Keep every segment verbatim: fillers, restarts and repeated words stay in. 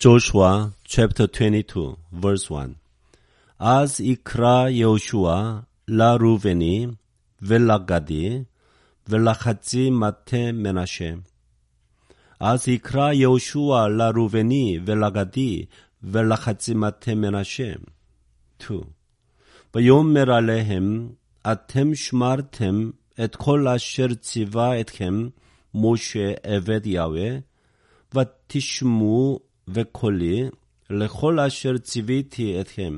Joshua chapter twenty-two, verse one. אז יקרא יהושע לראובני ולגדי ולחצי מטה מנשה. אז יקרא יהושע לראובני ולגדי ולחצי מטה מנשה. two. ויאמר עליהם, אתם שמרתם את כל אשר ציווה אתכם משה עבד יהוה, ותשמעו וקולי לכל אשר ציוויתי אתכם.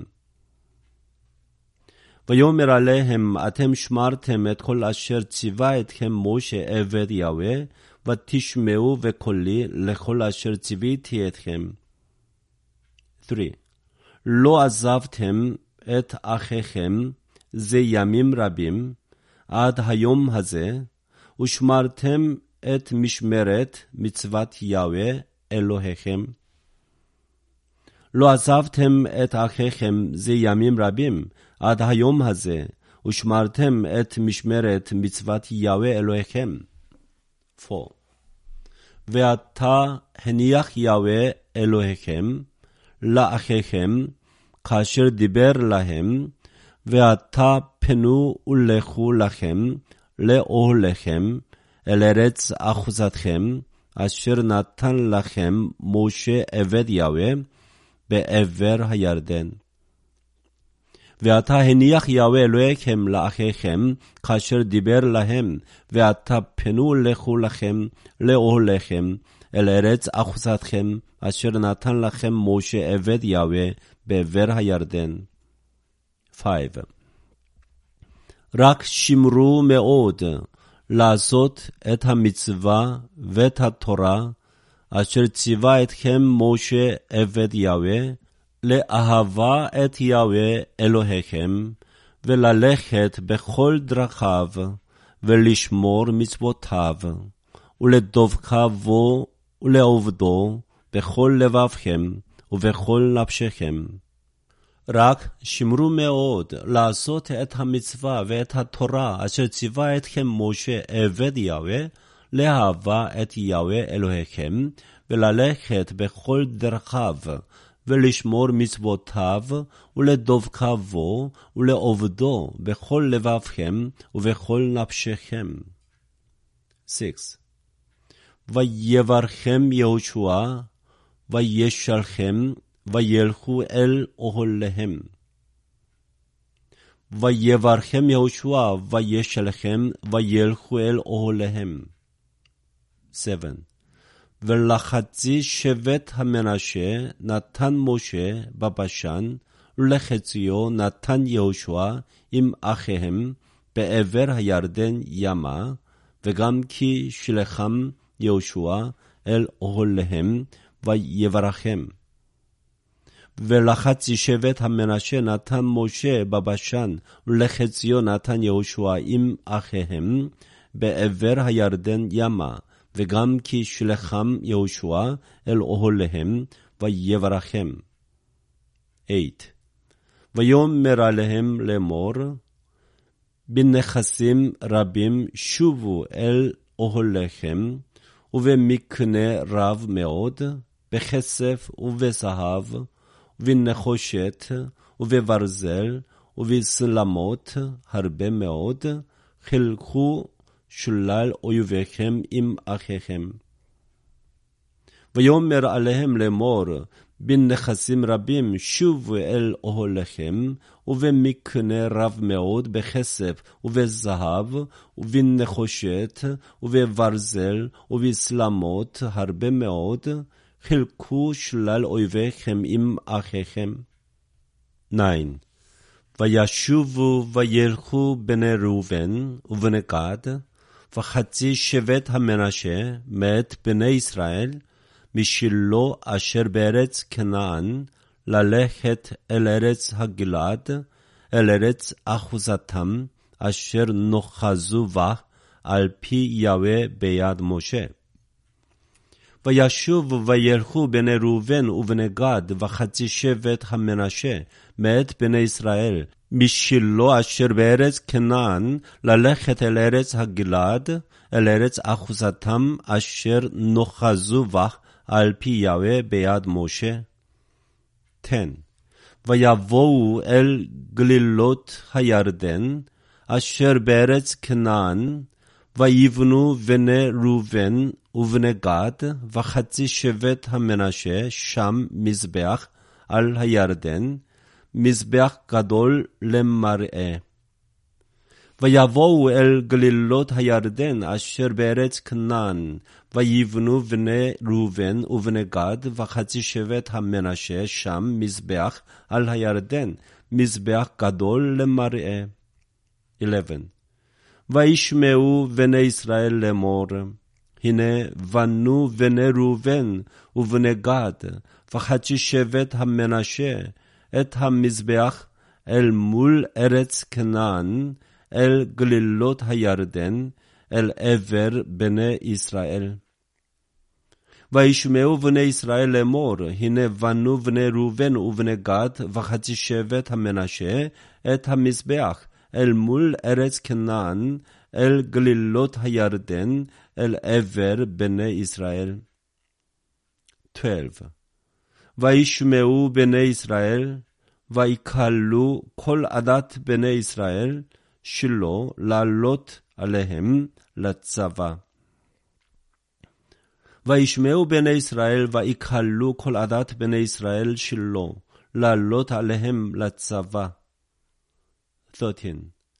ויאמר עליהם, אתם שמרתם את כל אשר ציווה אתכם משה עבד יהוה, ותשמעו וקולי לכל אשר ציוויתי אתכם. three. לא עזבתם את אחיכם זה ימים רבים עד היום הזה, ושמרתם את משמרת מצוות יהוה אלוהיכם. לא עזבתם את אחיכם זה ימים רבים עד היום הזה, ושמרתם את משמרת מצוות יהוה אלוהיכם. four. ועתה הניח יהוה אלוהיכם לאחיכם כאשר דיבר להם, ועתה פנו ולכו לכם לאוהליכם אל ארץ אחוזתכם, אשר נתן לכם משה עבד יהוה בעבר הירדן. ועתה הניח יהוה אלוהיכם לאחיכם כאשר דיבר להם, ועתה פנו לכו לכם לאוהליכם אל ארץ אחוזתכם, אשר נתן לכם משה עבד יהוה בעבר הירדן. five. רק שמרו מאוד לעשות את המצווה ואת התורה אשר ציווה אתכם משה עבד יהוה, לאהבה את יהוה אלוהיכם, וללכת בכל דרכיו, ולשמור מצוותיו, ולדבקה בו ולעובדו בכל לבבכם ובכל נפשכם. רק שמרו מאוד לעשות את המצווה ואת התורה אשר ציווה אתכם משה עבד יהוה, לאהבה את יהוה אלוהיכם, וללכת בכל דרכיו, ולשמור מצוותיו, ולדבקה בו ולעובדו בכל לבבכם ובכל נפשכם. six. ויברכם יהושע, וישלחם, וילכו אל אוהליהם. ויברכם יהושע, וישלחם, וילכו אל אוהליהם. seven. ולחצי שבט המנשה נתן משה בבשן, ולחציו נתן יהושע עם אחיהם בעבר הירדן ימה, וגם כי שלחם יהושע אל אוהליהם, ויברכם. ולחצי שבט המנשה נתן משה בבשן, ולחציו נתן יהושע עם אחיהם בעבר הירדן ימה, וגם כי שלחם יהושע אל אוהליהם, ויברכם. eight. ויאמר עליהם לאמור, בנכסים רבים שובו אל אוהליכם, ובמקנה רב מאוד, בכסף ובזהב, ובנחושת, ובברזל, ובסלמות הרבה מאוד, חילקו שלל אויביכם עם אחיכם. ויאמר עליהם לאמור, בנכסים רבים שובו אל אוהליכם, ובמקנה רב מאוד בכסף ובזהב, ובנחושת, ובברזל, ובסלמות הרבה מאוד, חילקו שלל אויביכם עם אחיכם. nine. וישובו וילכו בני ראובן ובני גד, וחצי שבט המנשה מאת בני ישראל, משילה אשר בארץ כנען, ללכת אל ארץ הגלעד, אל ארץ אחוזתם, אשר נחזו בה על פי יהוה ביד משה. וישובו וילכו בני ראובן ובני גד, וחצי שבט המנשה מאת בני ישראל, משילה אשר בארץ כנען, ללכת אל ארץ הגלעד, אל ארץ אחוזתם, אשר נחזו בה על פי יהוה ביד משה. ten. ויבואו אל גלילות הירדן, אשר בארץ כנען, ויבנו בני ראובן ובני גד, וחצי שבט המנשה, שם מזבח על הירדן, מזבח גדול למראה. ויבואו אל גלילות הירדן, אשר בארץ כנען, ויבנו בני ראובן ובני גד, וחצי שבט המנשה, שם מזבח על הירדן, מזבח גדול למראה. eleven. וישמעו בני ישראל לאמור, הנה בנו בני ראובן ובני גד, וחצי שבט המנשה, את המזבח אל מול ארץ כנען, אל גלילות הירדן, אל עבר בני ישראל. וישמעו בני ישראל לאמור, הנה בנו בני ראובן ובני גד, וחצי שבט המנשה, את המזבח אל מול ארץ כנען, אל גלילות הירדן, אל עבר בני ישראל. twelve. וישמעו בני ישראל, ויקהלו כל עדת בני ישראל, שלו לעלות עליהם לצבא. וישמעו בני ישראל, ויקהלו כל עדת בני ישראל, שלו לעלות עליהם לצבא. thirteen.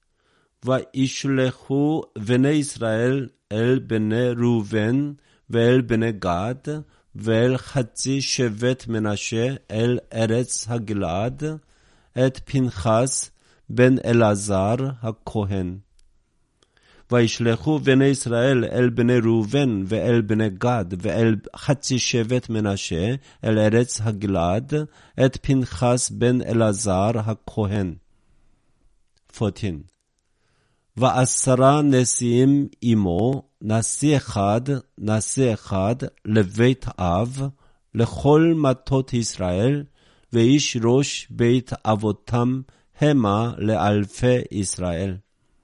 וישלחו בני ישראל אל בני ראובן ואל בני גד ואל חצי שבט מנשה אל ארץ הגלעד, את פנחס בן אלעזר הכהן. וישלחו בני ישראל אל בני ראובן ואל בני גד ואל חצי שבט מנשה אל ארץ הגלעד, את פנחס בן אלעזר הכהן. fourteen. ועשרה נשיאים עמו, נשיא אחד, נשיא אחד, לבית אב, לכל מטות ישראל, ואיש ראש בית אבותם המה לאלפי ישראל.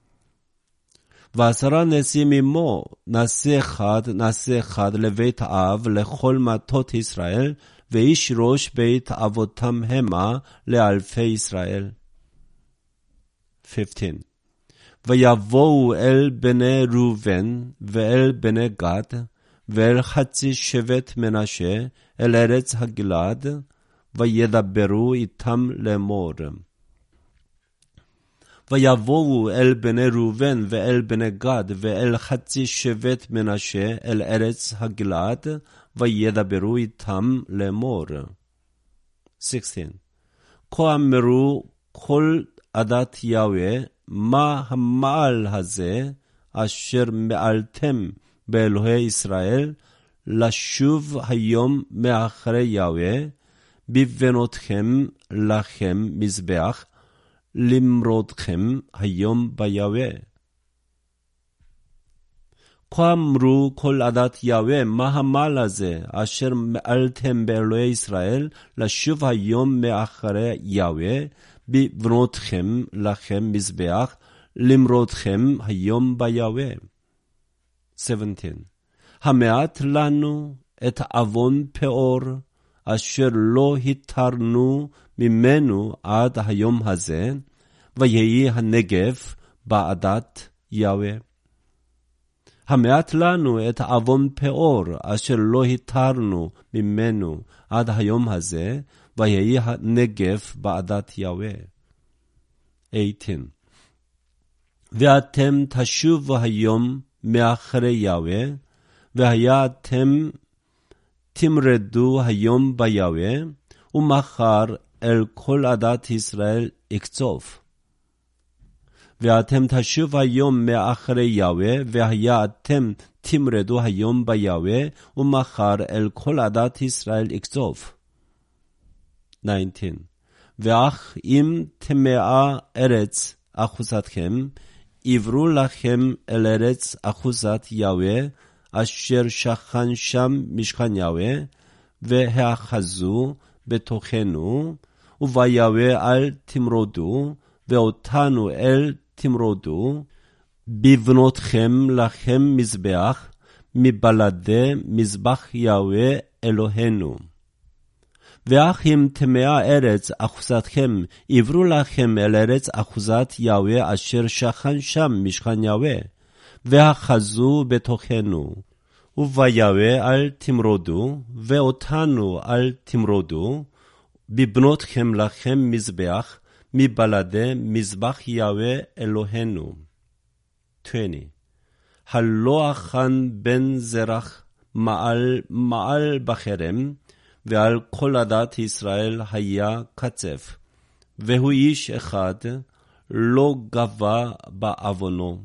ועשרה נשיאים עמו, נשיא אחד, נשיא אחד, לבית אב, לכל מטות ישראל, ואיש ראש בית אבותם המה לאלפי ישראל. fifteen. ויבואו אל בני ראובן ואל בני גד ואל חצי שבט מנשה אל ארץ הגלעד, וידברו איתם לאמור. ויבואו אל בני ראובן ואל בני גד ואל חצי שבט מנשה אל ארץ הגלעד, וידברו איתם לאמור. sixteen. כה אמרו כל עדת יהוה, מה המעל הזה אשר מעלתם באלוהי ישראל, לשוב היום מאחרי יהוה, בבנותכם לכם מזבח, למרודכם היום ביהוה. כה אמרו כל עדת יהוה, מה המעל הזה אשר מעלתם באלוהי ישראל, לשוב היום מאחרי יהוה, בבנותכם לכם מזבח, למרודכם היום ביהוה. seventeen. המעט לנו את עוון פאור, אשר לא התרנו ממנו עד היום הזה, ויהי הנגב בעדת יהוה. המעט לנו את עוון פאור, אשר לא התרנו ממנו עד היום הזה, ויהי הנגב בעדת יהוה. eighteen. ואתם תשובו היום מאחרי יהוה, והיה אתם תמרדו היום ביהוה, ומחר אל כל עדת ישראל יקצוף. ואתם תשובו היום מאחרי יהוה, והיה אתם תמרדו היום ביהוה, ומחר אל כל עדת ישראל יקצוף. nineteen. ואך אם תמאה ארץ אחוזתכם, עברו לכם אל ארץ אחוזת יהוה, אשר שכן שם משכן יהוה, והאחזו בתוכנו, וביהוה אל תמרודו, ואותנו אל תמרודו, בבנותכם לכם מזבח, מבלעדי מזבח יהוה אלוהינו. ואך אם טמאה ארץ אחוזתכם, עברו לכם אל ארץ אחוזת יהוה אשר שכן שם משכן יהוה, והחזו בתוכנו. וביהוה אל תמרודו, ואותנו אל תמרודו, בבנותכם לכם מזבח, מבלעדי מזבח יהוה אלוהינו. עשרים. הלא הכן בן זרח מעל, מעל בחרם, ועל כל עדת ישראל היה קצף, והוא איש אחד לא גבה בעוונו.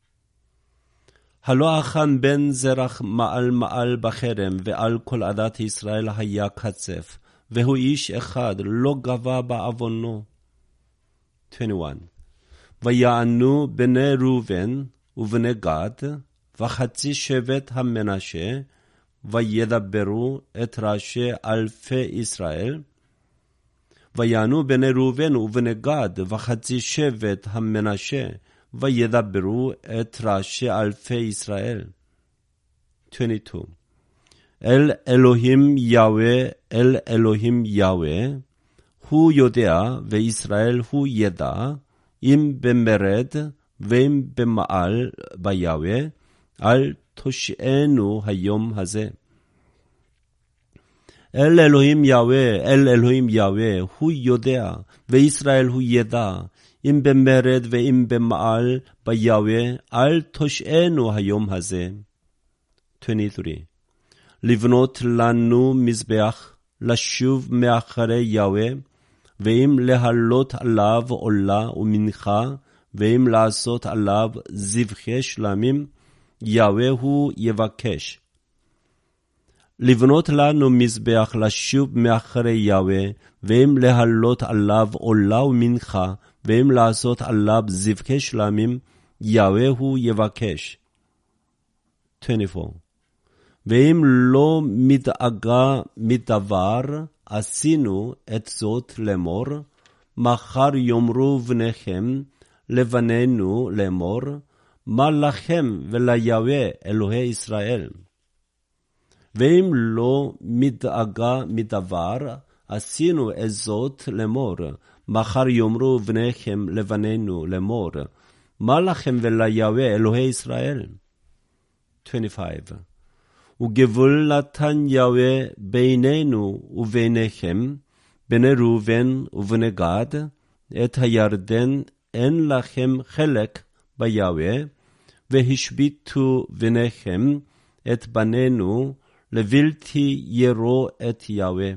הלא הכן בן זרח מעל מעל בחרם, ועל כל עדת ישראל היה קצף, והוא איש אחד לא גבה בעוונו. עשרים ואחת. ויענו בני ראובן ובני גד, וחצי שבט המנשה, וידברו את ראשי אלפי ישראל. ויענו בני ראובן ובני גד, וחצי שבט המנשה, וידברו את ראשי אלפי ישראל. עשרים ושתיים. אל אלוהים יהוה, אל אלוהים יהוה, הוא יודע, וישראל הוא ידע, אם במרד ואם במעל ביהוה, אל תושיענו היום הזה. אל אלוהים יהוה, אל אלוהים יהוה, הוא יודע, וישראל הוא ידע, אם במרד ואם במעל ביהוה, אל תושיענו היום הזה. עשרים ושלוש. לבנות לנו מזבח, לשוב מאחרי יהוה, ואם להעלות עליו עולה ומנחה, ואם לעשות עליו זבחי שלמים, יהוה הוא יבקש. לבנות לנו מזבח, לשוב מאחרי יהוה, ואם להעלות עליו עולה ומנחה, ואם לעשות עליו זבחי שלמים, יהוה הוא יבקש. עשרים וארבע. ואם לא מדאגה מדבר, עשינו את זאת לאמור, מחר יאמרו בניכם לבנינו לאמור, מה לכם וליהוה אלוהי ישראל? ואם לא מדאגה מדבר, עשינו את זאת לאמור, מחר יאמרו בניכם לבנינו לאמור, מה לכם וליהוה אלוהי ישראל? עשרים וחמש. וגבול נתן יהוה בינינו וביניכם, בני ראובן ובני גד, את הירדן אין לכם חלק ביהוה, והשביתו ביניכם את בנינו, לבלתי יראו את יהוה.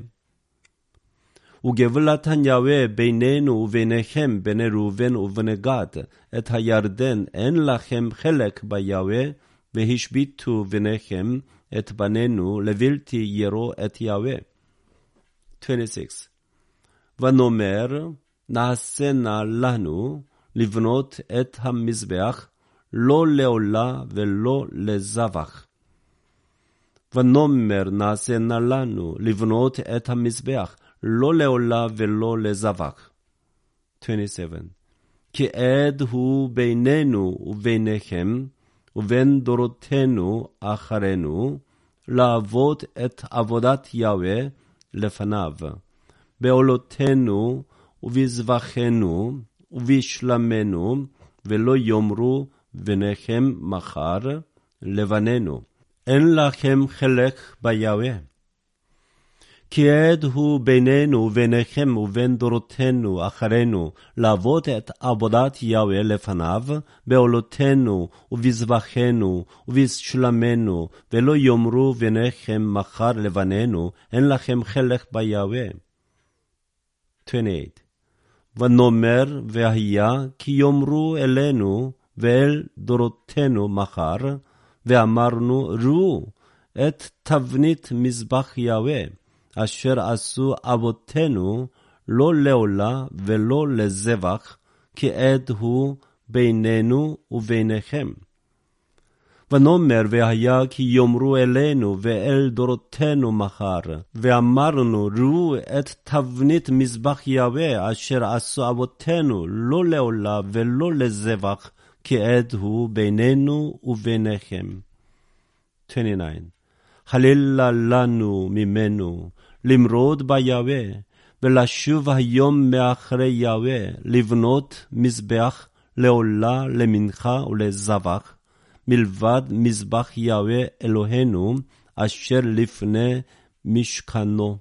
וגבול נתן יהוה בינינו וביניכם, בני ראובן ובני גד, את הירדן אין לכם חלק ביהוה, והשביתו ביניכם את בנינו, לבלתי יראו את יהוה. עשרים ושש. ונאמר, נעשנה לנו לבנות את המזבח, לא לעולה ולא לזבח. ונאמר, נעשנה לנו לבנות את המזבח, לא לעולה ולא לזבח. עשרים ושבע. כי עד הוא בינינו וביניכם, ובין דורותינו אחרינו, לעבוד את עבודת יהוה לפניו, בעולותינו ובזבחנו ובשלמנו, ולא יאמרו ביניכם מחר לבנינו, אין לכם חלק ביהוה. כי עד הוא בינינו וביניכם ובין דורותינו אחרינו, לעבוד את עבודת יהוה לפניו, בעולותינו ובזבחנו ובשלמנו, ולא יאמרו ביניכם מחר לבנינו, אין לכם חלק ביהוה. עשרים ושמונה. ונאמר והיה כי יאמרו אלינו ואל דורותינו מחר, ואמרנו ראו את תבנית מזבח יהוה, אשר עשו אבותינו, לא לעולה ולא לזבח, כי עד הוא בינינו וביניכם. ונאמר והיה כי יאמרו אלינו ואל דורותינו מחר, ואמרנו ראו את תבנית מזבח יהוה, אשר עשו אבותינו, לא לעולה ולא לזבח, כי עד הוא בינינו וביניכם. עשרים ותשע. חלילה לנו ממנו למרוד ביהווה, ולשוב היום מאחרי יהווה, לבנות מזבח לעולה, למנחה ולזבח, מלבד מזבח יהווה אלוהינו, אשר לפני משכנו.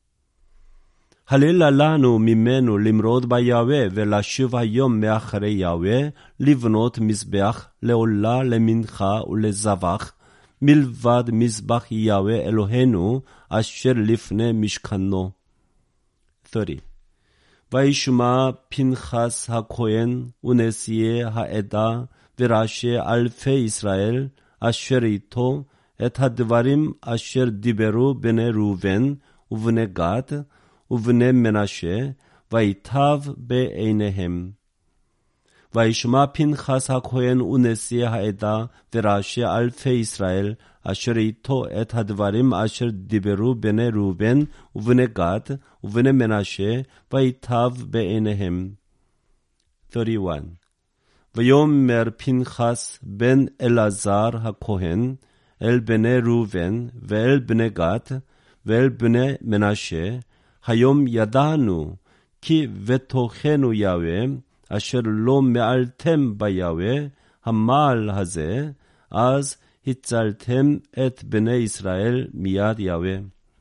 חלילה לנו ממנו למרוד ביהווה, ולשוב היום מאחרי יהווה, לבנות מזבח לעולה, למנחה ולזבח, מלבד מזבח יהווה אלוהינו, אשר לפני משכנו. שלושים. וישמע פנחס הכהן ונשיאי העדה וראשי אלפי ישראל אשר איתו את הדברים אשר דיברו בני ראובן ובני גד ובני מנשה, ויטב בעיניהם. וישמע פנחס הכהן ונשיאי העדה וראשי אלפי ישראל אשר איתו את הדברים אשר דיברו בני ראובן ובני גד ובני מנשה, ויטב בעיניהם. שלושים ואחת. ויאמר פנחס בן אלעזר הכהן אל בני ראובן ואל בני גד ואל בני מנשה, היום ידענו כי בתוכנו יהווה, אשר לא מעלתם ביהווה המעל הזה, אז הצלתם את בני ישראל מיד יהווה.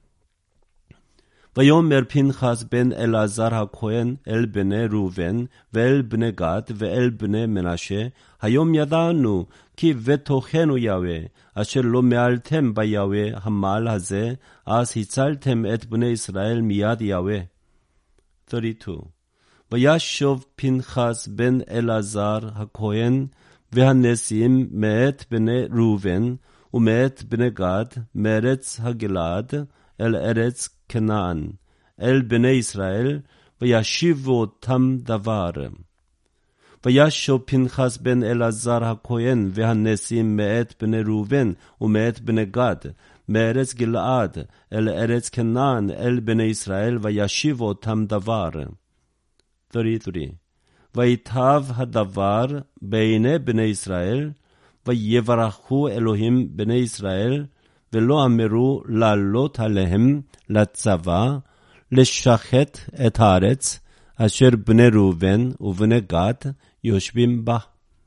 ויאמר פנחס בן אלעזר הכהן אל בני ראובן ואל בני גד ואל בני מנשה, היום ידענו כי בתוכנו יהווה, אשר לא מעלתם ביהווה המעל הזה, אז הצלתם את בני ישראל מיד יהווה. שלושים ושתיים. וישוב פנחס בן אלעזר הכהן והנשיאים מאת בני ראובן ומאת בני גד מארץ הגלעד אל ארץ כנען, אל בני ישראל, וישיבו אותם דבר. וישוב פנחס בן אלעזר הכהן והנשיאים מאת בני ראובן ומאת בני גד מארץ גלעד אל ארץ כנען, אל בני ישראל, וישיבו אותם דבר. שלושים ושלוש. ויטב הדבר בעיני בני ישראל, ויברכו אלוהים בני ישראל, ולא אמרו לעלות עליהם לצבא, לשחט את הארץ, אשר בני ראובן ובני גד יושבים בה.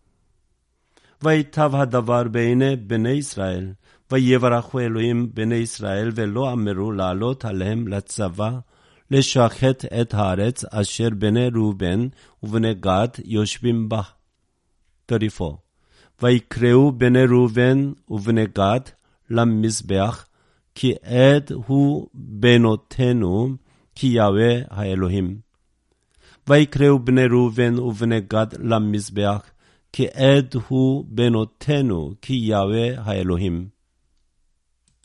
ויטב הדבר בעיני בני ישראל, ויברכו אלוהים בני ישראל, ולא אמרו לעלות עליהם לצבא, לשחט את הארץ אשר בני ראובן ובני גד יושבים בה. שלושים וארבע. ויקראו בני ראובן ובני גד למזבח, כי עד הוא בנותינו, כי יהווה האלוהים. ויקראו בני ראובן ובני גד למזבח, כי עד הוא בנותינו, כי יהווה האלוהים.